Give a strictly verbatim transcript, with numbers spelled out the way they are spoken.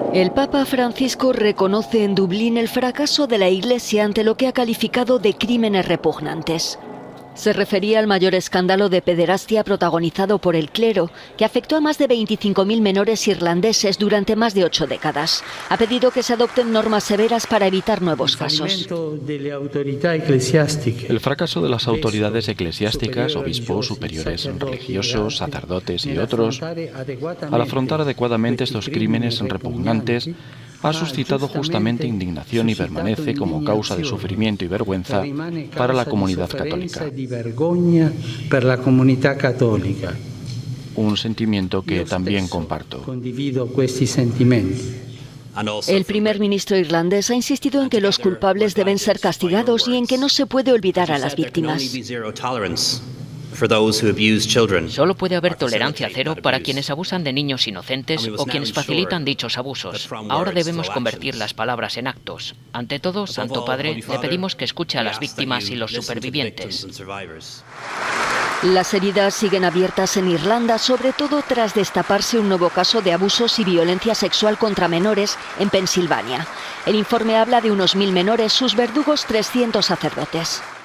El Papa Francisco reconoce en Dublín el fracaso de la Iglesia ante lo que ha calificado de crímenes repugnantes. Se refería al mayor escándalo de pederastia protagonizado por el clero, que afectó a más de veinticinco mil menores irlandeses durante más de ocho décadas. Ha pedido que se adopten normas severas para evitar nuevos casos. El fracaso de las autoridades eclesiásticas, obispos, superiores religiosos, sacerdotes y otros, al afrontar adecuadamente estos crímenes repugnantes, ha suscitado justamente indignación y permanece como causa de sufrimiento y vergüenza para la comunidad católica. Un sentimiento que también comparto. El primer ministro irlandés ha insistido en que los culpables deben ser castigados y en que no se puede olvidar a las víctimas. Solo puede haber tolerancia cero para quienes abusan de niños inocentes o quienes facilitan dichos abusos. Ahora debemos convertir las palabras en actos. Ante todo, Santo Padre, le pedimos que escuche a las víctimas y los supervivientes. Las heridas siguen abiertas en Irlanda, sobre todo tras destaparse un nuevo caso de abusos y violencia sexual contra menores en Pensilvania. El informe habla de unos mil menores, sus verdugos trescientos sacerdotes.